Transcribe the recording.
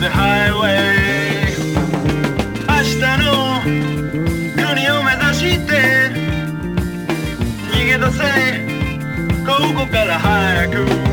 the highway 明日の国を目指して逃げ出せここから早く